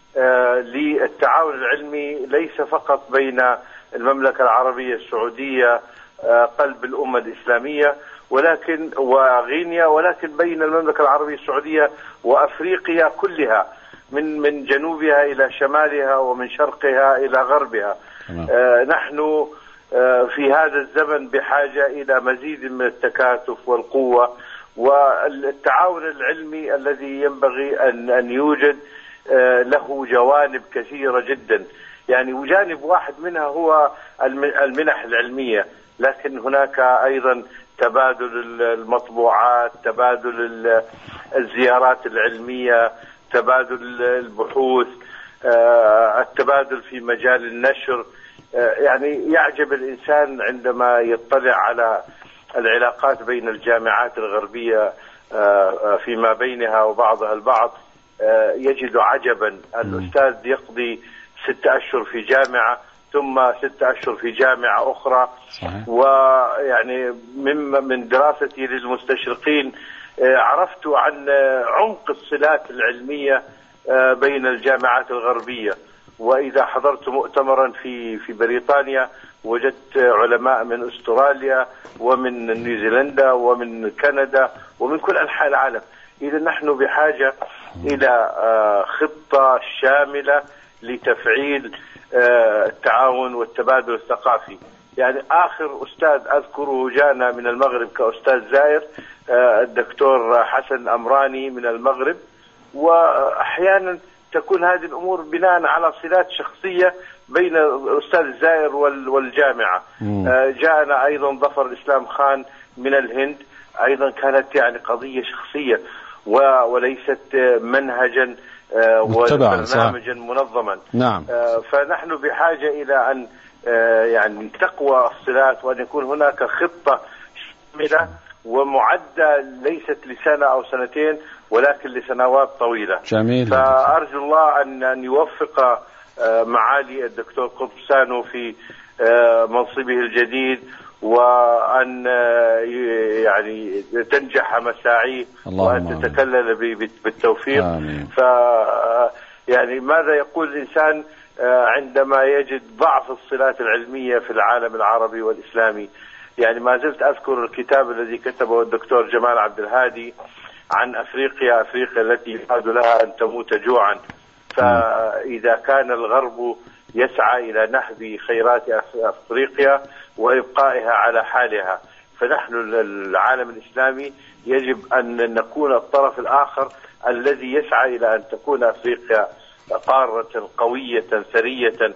Speaker 6: للتعاون العلمي ليس فقط بين المملكة العربية السعودية قلب الأمة الإسلامية ولكن وغينيا، ولكن بين المملكة العربية السعودية وأفريقيا كلها من من جنوبها إلى شمالها ومن شرقها إلى غربها. آه نحن آه في هذا الزمن بحاجة إلى مزيد من التكاتف والقوة والتعاون العلمي الذي ينبغي أن أن يوجد آه له جوانب كثيرة جدا. يعني جانب واحد منها هو المنح العلمية، لكن هناك أيضا تبادل المطبوعات، تبادل الزيارات العلمية، تبادل البحوث، التبادل في مجال النشر. يعني يعجب الإنسان عندما يطلع على العلاقات بين الجامعات الغربية فيما بينها وبعضها البعض، يجد عجبا. الأستاذ يقضي ستة أشهر في جامعة ثم ستة أشهر في جامعة أخرى. صحيح. ويعني من من دراستي للمستشرقين عرفت عن عمق الصلات العلمية بين الجامعات الغربية. وإذا حضرت مؤتمرا في في بريطانيا وجدت علماء من أستراليا ومن نيوزيلندا ومن كندا ومن كل أنحاء العالم. إذا نحن بحاجة إلى خطة شاملة لتفعيل التعاون والتبادل الثقافي. يعني آخر أستاذ أذكره جانا من المغرب كأستاذ زائر الدكتور حسن أمراني من المغرب، وأحيانا تكون هذه الأمور بناء على صلات شخصية بين الأستاذ الزائر والجامعة. جاءنا أيضا ظفر الإسلام خان من الهند، أيضا كانت يعني قضية شخصية وليست منهجا وبرنامجا منظما.
Speaker 4: نعم.
Speaker 6: فنحن بحاجة إلى أن يعني تقوى الصلات وأن يكون هناك خطة شاملة ومعدة ليست لسنة أو سنتين ولكن لسنوات طويلة.
Speaker 4: جميل.
Speaker 6: فأرجو الله أن أن يوفق معالي الدكتور قطب سانو في منصبه الجديد، وأن يعني تنجح مساعيه وأن تتكلل بالتوفيق. ف يعني ماذا يقول الإنسان عندما يجد ضعف الصلات العلمية في العالم العربي والإسلامي؟ يعني ما زلت أذكر الكتاب الذي كتبه الدكتور جمال عبد الهادي عن أفريقيا أفريقيا التي يكاد لها أن تموت جوعا. فإذا كان الغرب يسعى إلى نهب خيرات أفريقيا وإبقائها على حالها، فنحن العالم الإسلامي يجب أن نكون الطرف الآخر الذي يسعى إلى أن تكون أفريقيا قارة قوية ثرية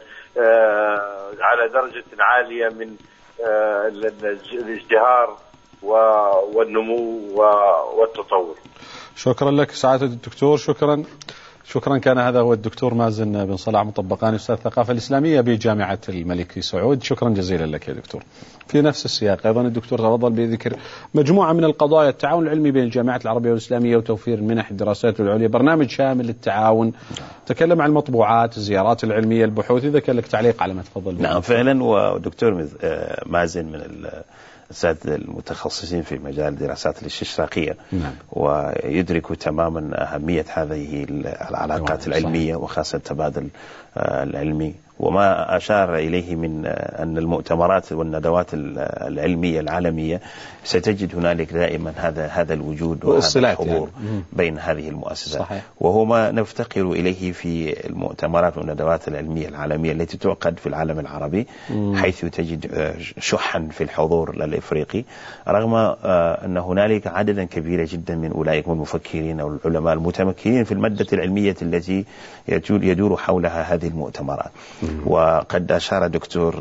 Speaker 6: على درجة عالية من الازدهار والنمو والتطور.
Speaker 4: شكرا لك سعادة الدكتور. شكرا شكرا. كان هذا هو الدكتور مازن بن صلاح مطبقاني، أستاذ الثقافة الإسلامية بجامعة الملك سعود. شكرا جزيلا لك يا دكتور. في نفس السياق أيضا الدكتور تفضل بذكر مجموعة من القضايا: التعاون العلمي بين الجامعات العربية والإسلامية وتوفير المنح الدراسات العليا، برنامج شامل للتعاون، تكلم عن المطبوعات، الزيارات العلمية، البحوث. إذا كان لك تعليق على ما تفضل.
Speaker 3: نعم فعلا. ودكتور مازن من الأساتذة المتخصصين في مجال الدراسات الاستشراقية، نعم. ويدرك تماما أهمية هذه العلاقات العلمية وخاصة التبادل العلمي، وما أشار إليه من أن المؤتمرات والندوات العلمية العالمية ستجد هنالك دائما هذا هذا الوجود وهذا الحضور يعني. بين هذه المؤسسات، صحيح. وهو ما نفتقر إليه في المؤتمرات والندوات العلمية العالمية التي تعقد في العالم العربي، مم. حيث تجد شحا في الحضور الإفريقي، رغم أن هنالك عددا كبيرا جدا من أولئك المفكرين والعلماء المتمكنين في المادة العلمية التي يدور حولها هذه المؤتمرات. وقد أشار دكتور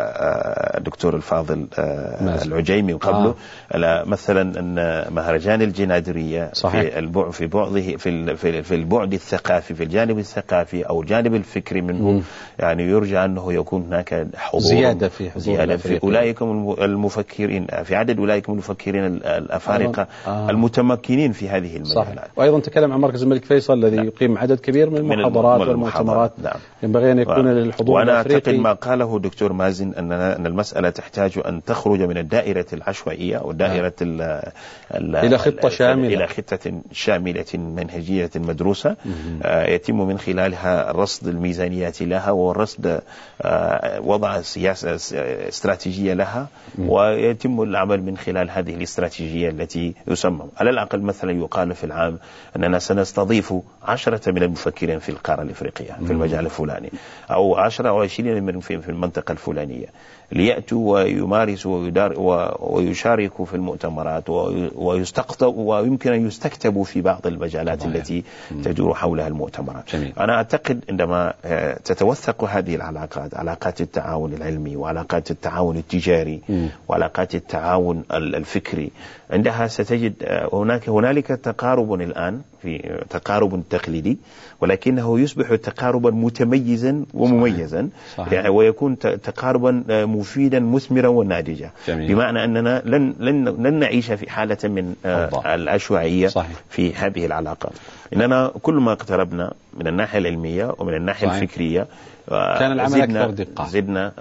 Speaker 3: دكتور الفاضل العجيمي قبله على مثلا أن مهرجان الجنادرية في البعد في بعضه في في البعد الثقافي، في الجانب الثقافي أو الجانب الفكري منه، م. يعني يرجى أنه يكون هناك حضور زيادة في حضور زيادة في أولئك المفكرين، في عدد أولئك المفكرين الأفارقة آه. المتمكنين في هذه المجالات.
Speaker 4: وأيضا تكلم عن مركز الملك فيصل الذي نعم. يقيم عدد كبير من المحاضرات والمؤتمرات، نعم. ينبغي أن يكون للحضور.
Speaker 3: وأنا أعتقد ما قاله دكتور مازن أن أن المسألة تحتاج أن تخرج من الدائرة العشوائية أو دائرة ال
Speaker 4: إلى خطة شاملة
Speaker 3: إلى خطة شاملة منهجية مدروسة آه يتم من خلالها رصد الميزانيات لها ورصد آه وضع سياسة استراتيجية لها، ويتم العمل من خلال هذه الاستراتيجية التي يسمى على الأقل مثلا يقال في العام أننا سنستضيف عشرة من المفكرين في القارة الإفريقية في المجال الفلاني، أو عشرة أو عشرين من في المنطقة الفلانية، ليأتوا ويمارسوا ويشاركوا في المؤتمرات ويستقطبوا ويمكن أن يستكتبوا في بعض المجالات طبعا. التي تدور حولها المؤتمرات. جميل. أنا أعتقد عندما تتوثق هذه العلاقات، علاقات التعاون العلمي وعلاقات التعاون التجاري م. وعلاقات التعاون الفكري، عندها ستجد هناك هنالك تقارب الآن، في تقارب تقليدي، ولكنه يصبح تقاربا متميزا ومميزا. صحيح. يعني ويكون تقاربا مفيدا مثمرا وناضجا، بمعنى أننا لن, لن, لن نعيش في حالة من الله. العشوائية. صحيح. في هذه العلاقات، إننا كل ما اقتربنا من الناحية العلمية ومن الناحية صحيح. الفكرية
Speaker 4: كان العمل أكثر دقة،
Speaker 3: زدنا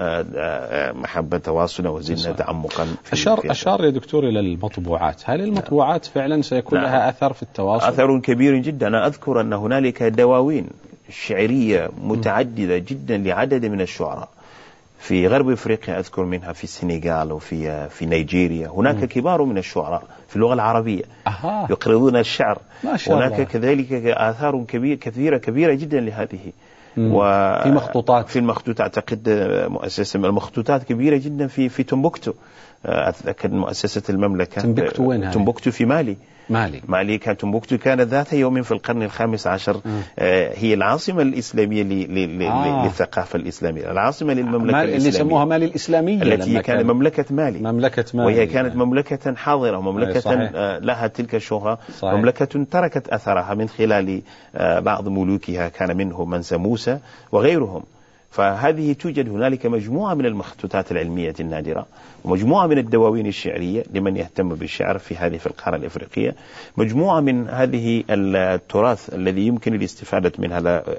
Speaker 3: محبة تواصلنا وزدنا تعمقا.
Speaker 4: أشار, أشار يا دكتور إلى المطبوعات، هل المطبوعات فعلا سيكون نعم. لها أثر في التواصل؟
Speaker 3: أثر كبير جدا. أنا أذكر أن هنالك دواوين شعرية متعددة جدا لعدد من الشعراء في غرب أفريقيا، أذكر منها في السنغال وفي في نيجيريا، هناك م. كبار من الشعراء في اللغة العربية أها. يقرضون الشعر. ما شاء هناك الله. كذلك آثار كبير كثيرة كبيرة جدا لهذه.
Speaker 4: وفي مخطوطات
Speaker 3: في المخطوطات أعتقد مؤسسة المخطوطات كبيرة جدا في في تومبوكتو، أتذكر مؤسسة المملكة.
Speaker 4: تومبوكتو وين هذه؟
Speaker 3: تومبوكتو في مالي.
Speaker 4: مالي
Speaker 3: مالي كانت تومبوكتو كانت ذات يوم في القرن الخامس عشر آه هي العاصمة الإسلامية آه. للثقافة الإسلامية، العاصمة للمملكة
Speaker 4: اللي يسموها مالي الإسلامية،
Speaker 3: التي كانت مملكة مالي
Speaker 4: مملكة مالي
Speaker 3: وهي كانت مملكة حاضرة، مملكة آه لها تلك الشهرة، مملكة تركت أثرها من خلال آه بعض ملوكها، كان منهم منسى موسى وغيرهم. فهذه توجد هنالك مجموعة من المخطوطات العلمية النادرة ومجموعة من الدواوين الشعرية لمن يهتم بالشعر في هذه في القارة الإفريقية، مجموعة من هذه التراث الذي يمكن الاستفادة منها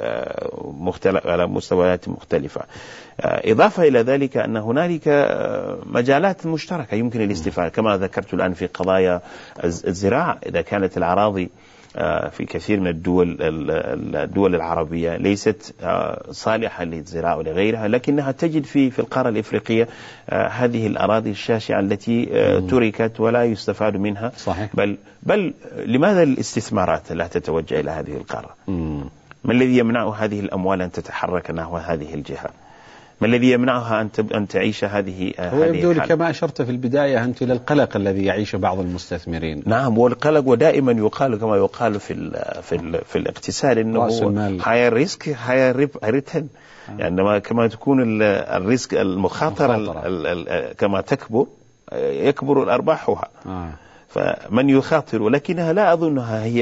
Speaker 3: على مستويات مختلفة. إضافة إلى ذلك أن هنالك مجالات مشتركة يمكن الاستفادة، كما ذكرت الآن في قضايا الزراعة. إذا كانت الأراضي في كثير من الدول الدول العربية ليست صالحة للزراعة ولغيرها، لكنها تجد في في القارة الإفريقية هذه الأراضي الشاسعة التي تركت ولا يستفاد منها.
Speaker 4: صحيح.
Speaker 3: بل بل لماذا الاستثمارات لا تتوجه إلى هذه القارة؟ ما الذي يمنع هذه الأموال أن تتحرك نحو هذه الجهة؟ ما الذي يمنعها أن أن تعيش هذه
Speaker 4: هو يبدو لي كما أشرت في البداية أنت إلى القلق الذي يعيشه بعض المستثمرين.
Speaker 3: نعم، والقلق، ودائما يقال كما يقال في ال في ال في الاقتصاد إنه higher risk higher return، يعني كما تكون الريسك المخاطرة كما تكبر يكبر الأرباحها. آه. فمن يخاطر، لكنها لا أظنها هي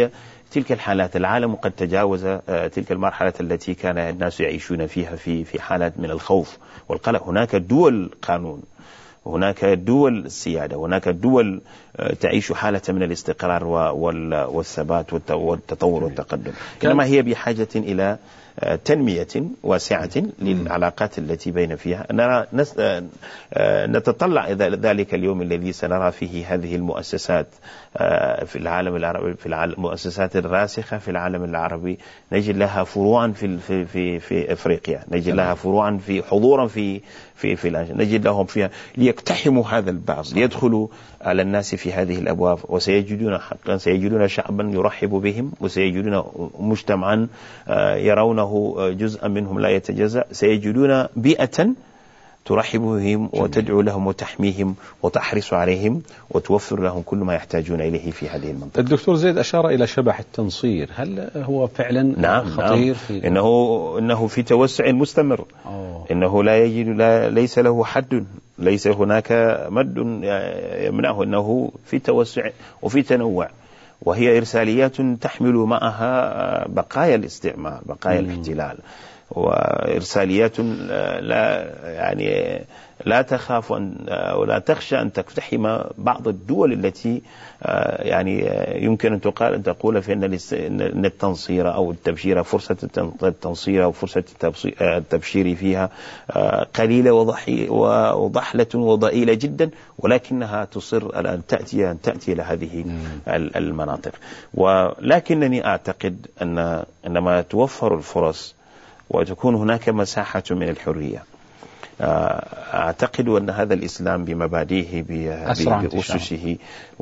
Speaker 3: تلك الحالات العالم قد تجاوز تلك المرحلة التي كان الناس يعيشون فيها في في حالات من الخوف والقلق. هناك دول قانون، هناك دول السيادة، هناك دول تعيش حالة من الاستقرار والثبات والتطور والتقدم، إنما هي بحاجة إلى تنمية واسعة للعلاقات التي بين فيها. نرى نتطلع إلى ذلك اليوم الذي سنرى فيه هذه المؤسسات في العالم العربي، في المؤسسات الراسخة في العالم العربي، نجد لها فروعا في في في, في أفريقيا، نجد لها فروعا في حضورا في في في نجد لهم فيها ليقتحموا هذا الباب، ليدخلوا على الناس في هذه الأبواب، وسيجدون حقا سيجدون شعبا يرحب بهم، وسيجدون مجتمعا يرونه جزءا منهم لا يتجزأ، سيجدون بيئة ترحب بهم وتدعو لهم وتحميهم وتحرص عليهم وتوفر لهم كل ما يحتاجون إليه في هذه المنطقة.
Speaker 4: الدكتور زيد أشار إلى شبح التنصير، هل هو فعلا
Speaker 3: نعم
Speaker 4: خطير؟
Speaker 3: نعم
Speaker 4: في
Speaker 3: إنه إنه في توسع مستمر. أوه. إنه لا يجد لا ليس له حد، ليس هناك مد يمنعه، إنه في توسع وفي تنوع، وهي إرساليات تحمل معها بقايا الاستعمار، بقايا مم. الاحتلال، وإرساليات لا يعني لا تخاف ولا تخشى أن تقتحم بعض الدول التي يعني يمكن أن تقال أن تقول في أن التنصير أو التبشير، فرصة التنصير أو فرصة التبشير فيها قليلة وضحلة وضئيلة جدا، ولكنها تصر أن تأتي أن تأتي إلى هذه المناطق. ولكنني أعتقد أن عندما توفر الفرص وتكون هناك مساحة من الحرية، أعتقد أن هذا الإسلام بمبادئه بأسسه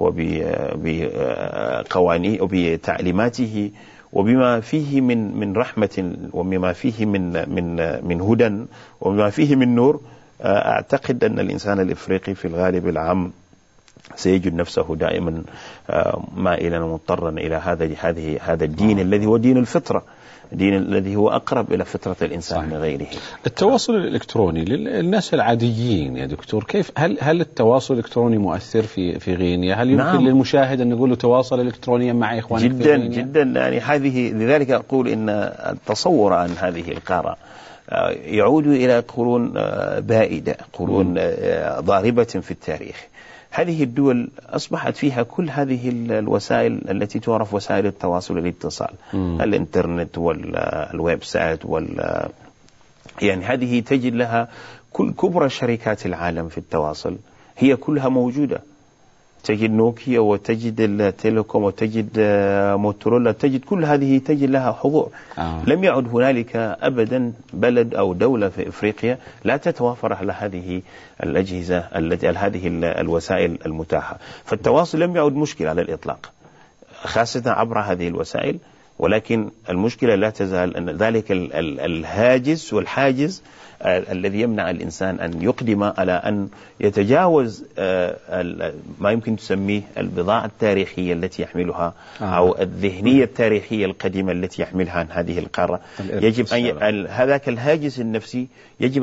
Speaker 3: وبقوانيه وبتعليماته وبما فيه من من رحمة وبما فيه من من من هدى وبما فيه من نور، أعتقد أن الإنسان الإفريقي في الغالب العام سيجد نفسه دائما مائلا ومضطرا إلى هذا هذه هذا الدين الذي هو دين الفطرة، دين الذي هو أقرب إلى فطرة الإنسان صحيح. من غيره.
Speaker 4: التواصل الإلكتروني للناس العاديين يا دكتور، كيف هل هل التواصل الإلكتروني مؤثر في في غينيا؟ هل يمكن نعم. للمشاهد أن نقول له تواصل إلكترونيا مع إخوانك
Speaker 3: جدا
Speaker 4: في غينيا؟
Speaker 3: جدا يعني هذه لذلك أقول إن التصور عن هذه القارة يعود إلى قرون بائدة، قرون ضاربة في التاريخ. هذه الدول أصبحت فيها كل هذه الوسائل التي تعرف وسائل التواصل والاتصال، الإنترنت والويب سايت وال يعني هذه تجد لها كل كبرى شركات العالم في التواصل هي كلها موجودة، تجد نوكيا وتجد التيليكوم وتجد موتورولا، تجد كل هذه تجد لها حضور. آه. لم يعد هنالك أبدا بلد أو دولة في إفريقيا لا تتوافر على هذه الأجهزة التي هذه الوسائل المتاحة، فالتواصل لم يعد مشكلة على الإطلاق خاصة عبر هذه الوسائل، ولكن المشكلة لا تزال أن ذلك الهاجس والحاجز الذي يمنع الإنسان أن يقدم على أن يتجاوز ما يمكن تسميه البضاعة التاريخية التي يحملها أو الذهنية التاريخية القديمة التي يحملها عن هذه القارة. يجب أن هذاك الهاجس النفسي يجب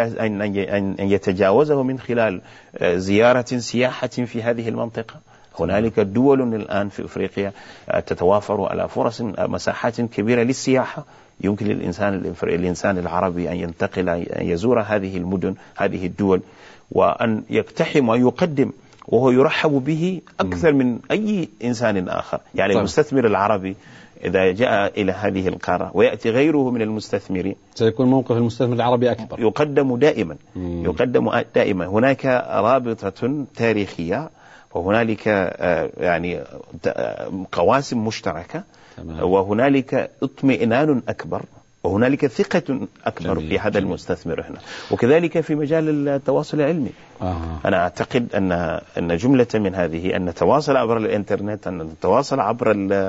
Speaker 3: أن يتجاوزه من خلال زيارة سياحة في هذه المنطقة. هنالك دول الآن في أفريقيا تتوافر على فرص مساحات كبيرة للسياحة، يمكن للإنسان الإنسان العربي أن ينتقل أن يزور هذه المدن هذه الدول وأن يقتحم ويقدم، وهو يرحب به أكثر من أي إنسان آخر. يعني طيب. المستثمر العربي إذا جاء إلى هذه القارة ويأتي غيره من المستثمرين
Speaker 4: سيكون موقف المستثمر العربي أكبر،
Speaker 3: يقدم دائما مم. يقدم دائما. هناك رابطة تاريخية وهنالك يعني قواسم مشتركة تمام. وهنالك اطمئنان أكبر وهنالك ثقة أكبر جميل. في هذا جميل. المستثمر هنا، وكذلك في مجال التواصل العلمي. آه. أنا أعتقد أن أن جملة من هذه أن نتواصل عبر الإنترنت، أن نتواصل عبر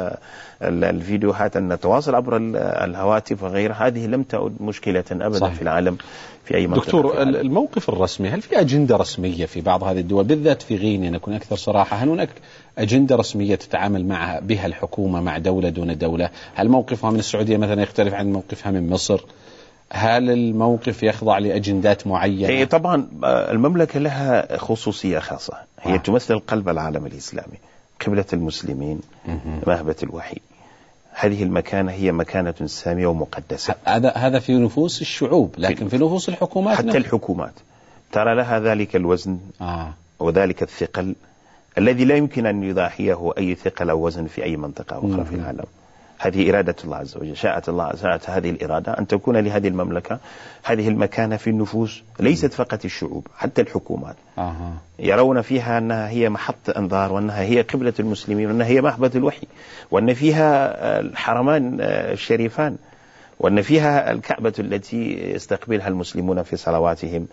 Speaker 3: الفيديوهات، أن نتواصل عبر الهواتف وغيرها، هذه لم تعد مشكلة أبدا صحيح. في العالم في أي منطقة.
Speaker 4: دكتور، الموقف الرسمي، هل في أجندة رسمية في بعض هذه الدول بالذات في غينيا نكون أكثر صراحة؟ هل هناك أجندة رسمية تتعامل معها بها الحكومة مع دولة دون دولة؟ هل موقفها من السعودية مثلا يختلف عن موقفها من مصر؟ هل الموقف يخضع لأجندات معينة؟
Speaker 3: إيه طبعا المملكة لها خصوصية خاصة، هي آه. تمثل قلب العالم الإسلامي، قبلة المسلمين، مهبة الوحي. هذه المكانة هي مكانة سامية ومقدسة.
Speaker 4: هذا هذا في نفوس الشعوب، لكن في نفوس الحكومات
Speaker 3: حتى
Speaker 4: نفسه.
Speaker 3: الحكومات ترى لها ذلك الوزن
Speaker 4: آه.
Speaker 3: وذلك الثقل الذي لا يمكن أن يضاهيه أي ثقل أو وزن في أي منطقة أخرى
Speaker 4: مم.
Speaker 3: في العالم. هذه إرادة الله عز وجل، شاءت الله شاءت هذه الإرادة أن تكون لهذه المملكة هذه المكانة في النفوس، ليست فقط الشعوب حتى الحكومات.
Speaker 4: آه.
Speaker 3: يرون فيها أنها هي محط أنظار، وأنها هي قبلة المسلمين، وأنها هي محبة الوحي، وأن فيها الحرمان الشريفان، وأن فيها الكعبة التي يستقبلها المسلمون في صلواتهم،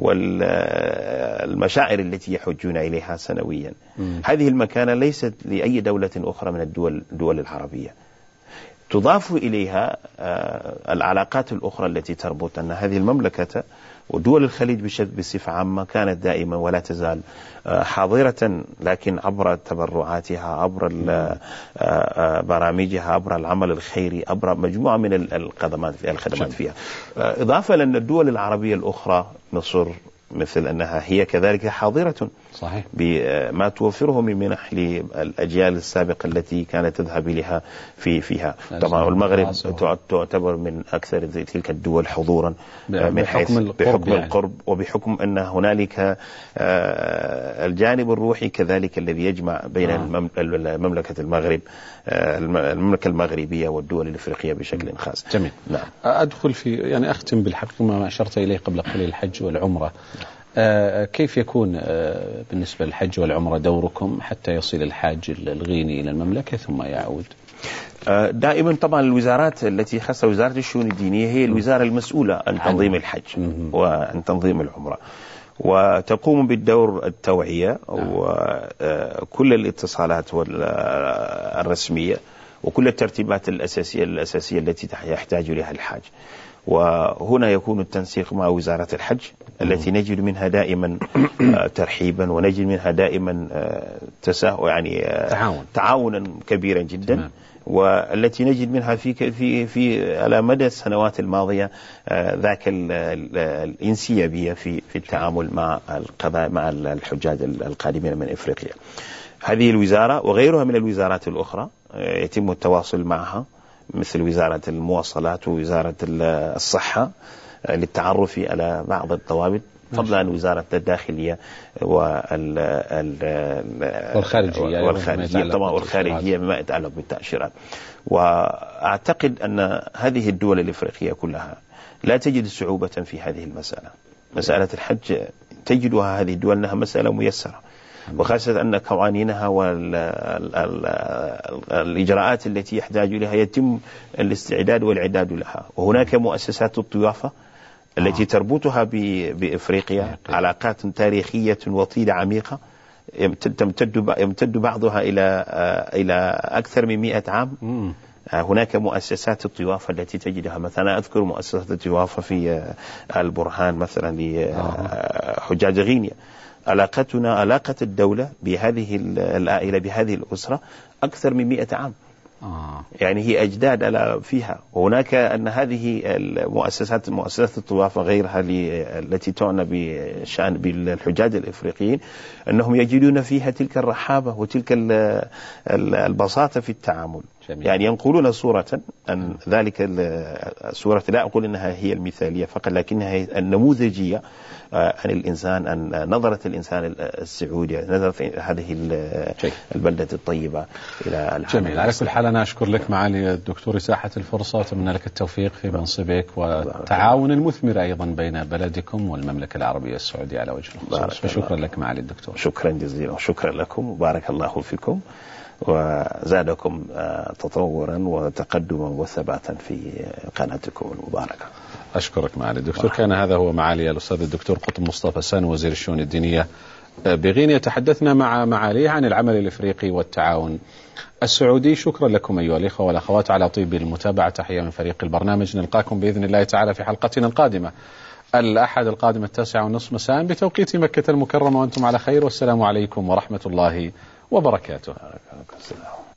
Speaker 3: والمشاعر التي يحجون إليها سنويا. م. هذه المكانة ليست لأي دولة أخرى من الدول الدول العربية. تضاف إليها العلاقات الأخرى التي تربط أن هذه المملكة ودول الخليج بصفة عامة كانت دائما ولا تزال حاضرة، لكن عبر تبرعاتها، عبر برامجها، عبر العمل الخيري، عبر مجموعة من الخدمات الخدمات فيها. إضافة لأن الدول العربية الأخرى مصر مثل أنها هي كذلك حاضرة
Speaker 4: صحيح
Speaker 3: بما توفره من منح للأجيال السابقة التي كانت تذهب لها في فيها. طبعا المغرب تعتبر من أكثر تلك الدول حضورا من حيث بحكم يعني. القرب، وبحكم أن هنالك الجانب الروحي كذلك الذي يجمع بين آه. المملكة المغرب المملكة المغربية والدول الأفريقية بشكل خاص.
Speaker 4: جميل.
Speaker 3: نعم.
Speaker 4: أدخل في يعني أختم بالحق ما أشرت إليه قبل قليل، الحج والعمرة. آه كيف يكون آه بالنسبة للحج والعمرة دوركم حتى يصل الحاج الغيني إلى المملكة ثم يعود؟
Speaker 3: آه دائما طبعا الوزارات التي خاصة وزارة الشؤون الدينية هي الوزارة المسؤولة عن تنظيم الحج وعن تنظيم العمرة، وتقوم بالدور التوعية وكل الاتصالات الرسمية وكل الترتيبات الأساسية الأساسية التي يحتاج لها الحاج. وهنا يكون التنسيق مع وزارة الحج التي نجد منها دائما ترحيبا، ونجد منها دائما تساهل يعني
Speaker 4: تعاون.
Speaker 3: تعاونا كبيرا جدا.
Speaker 4: تمام.
Speaker 3: والتي نجد منها في في في على مدى السنوات الماضية ذاك الانسيابية في في التعامل مع القضاء مع الحجاج القادمين من افريقيا. هذه الوزارة وغيرها من الوزارات الأخرى يتم التواصل معها، مثل وزارة المواصلات ووزارة الصحة للتعرف على بعض الضوابط، فضلا عن وزارة الداخلية
Speaker 4: والخارجية
Speaker 3: والخارجية طبعا والخارجية بما يتعلق بالتأشيرات. وأعتقد أن هذه الدول الإفريقية كلها لا تجد صعوبة في هذه المسألة. مسألة الحج تجدها هذه الدول أنها مسألة ميسرة، وخاصة أن قوانينها والإجراءات التي يحتاج لها يتم الاستعداد والإعداد لها. وهناك مؤسسات الضيافة التي تربطها بإفريقيا علاقات تاريخية وطيدة عميقة يمتد يمتد بعضها إلى إلى أكثر من مئة عام. هناك مؤسسات الضيافة التي تجدها، مثلا أذكر مؤسسة الضيافة في البرهان مثلا لحجاج غينيا. علاقتنا علاقة الدولة بهذه العائلة بهذه الأسرة أكثر من مئة عام. آه. يعني هي أجداد على فيها. وهناك أن هذه المؤسسات مؤسسات الطوافة غيرها التي تعنى بشأن بالحجاج الإفريقيين أنهم يجدون فيها تلك الرحابة وتلك البساطة في التعامل. جميل. يعني ينقلون صورة أن ذلك الصورة لا أقول أنها هي المثالية فقط، لكنها النموذجية عن الإنسان، أن نظرة الإنسان السعودي، نظرة هذه البلدة الطيبة إلى الحمد.
Speaker 4: جميل. على كل حال أنا أشكر لك معالي الدكتور إساحة الفرصة، وأتمنى لك التوفيق في منصبك والتعاون المثمر أيضا بين بلدكم والمملكة العربية السعودية على وجه الخصوص. فشكرا لك معالي الدكتور.
Speaker 3: شكرا جزيلا وشكرا لكم وبارك الله فيكم وزادكم تطورا وتقدما وثباتا في قناتكم المباركة.
Speaker 4: أشكرك معالي الدكتور. كان هذا هو معالي الأستاذ الدكتور قطب مصطفى سان وزير الشؤون الدينية بغينيا. تحدثنا مع معاليه عن العمل الإفريقي والتعاون السعودي. شكرا لكم أيها الإخوة والأخوات على طيب المتابعة. تحية من فريق البرنامج. نلقاكم بإذن الله تعالى في حلقتنا القادمة الأحد القادم التاسعة والنصف مساء بتوقيت مكة المكرمة، وأنتم على خير، والسلام عليكم ورحمة الله وبركاته.